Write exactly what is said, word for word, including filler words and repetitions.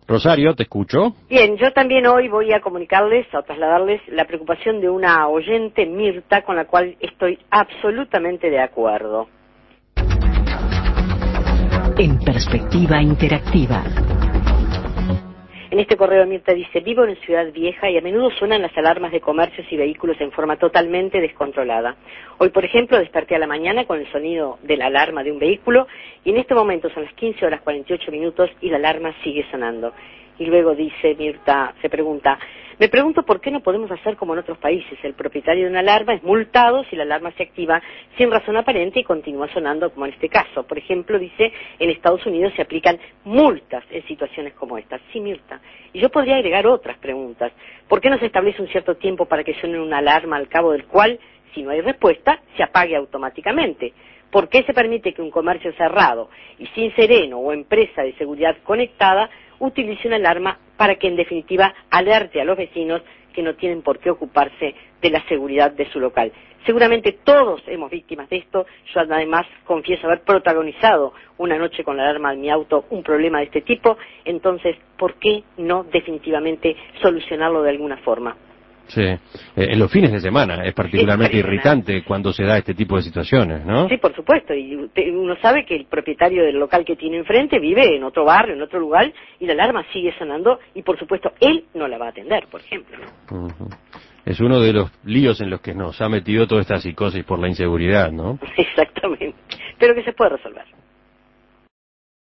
Rosario, te escucho. Bien, yo también hoy voy a comunicarles, a trasladarles la preocupación de una oyente, Mirta, con la cual estoy absolutamente de acuerdo. En perspectiva interactiva. En este correo Mirta dice: vivo en Ciudad Vieja y a menudo suenan las alarmas de comercios y vehículos en forma totalmente descontrolada. Hoy, por ejemplo, desperté a la mañana con el sonido de la alarma de un vehículo y en este momento son las quince horas cuarenta y ocho minutos y la alarma sigue sonando. Y luego dice Mirta, se pregunta, me pregunto por qué no podemos hacer como en otros países. El propietario de una alarma es multado si la alarma se activa sin razón aparente y continúa sonando como en este caso. Por ejemplo, dice, en Estados Unidos se aplican multas en situaciones como estas. Sí, Mirta. Y yo podría agregar otras preguntas. ¿Por qué no se establece un cierto tiempo para que suene una alarma al cabo del cual, si no hay respuesta, se apague automáticamente? ¿Por qué se permite que un comercio cerrado y sin sereno o empresa de seguridad conectada utilice una alarma para que en definitiva alerte a los vecinos que no tienen por qué ocuparse de la seguridad de su local? Seguramente todos hemos víctimas de esto. Yo además confieso haber protagonizado una noche con la alarma de mi auto un problema de este tipo. Entonces, ¿por qué no definitivamente solucionarlo de alguna forma? Sí, eh, en los fines de semana es particularmente es irritante cuando se da este tipo de situaciones, ¿no? Sí, por supuesto, y usted, uno sabe que el propietario del local que tiene enfrente vive en otro barrio, en otro lugar, y la alarma sigue sonando, y por supuesto él no la va a atender, por ejemplo, ¿no? Uh-huh. Es uno de los líos en los que nos ha metido toda esta psicosis por la inseguridad, ¿no? Exactamente, pero que se puede resolver.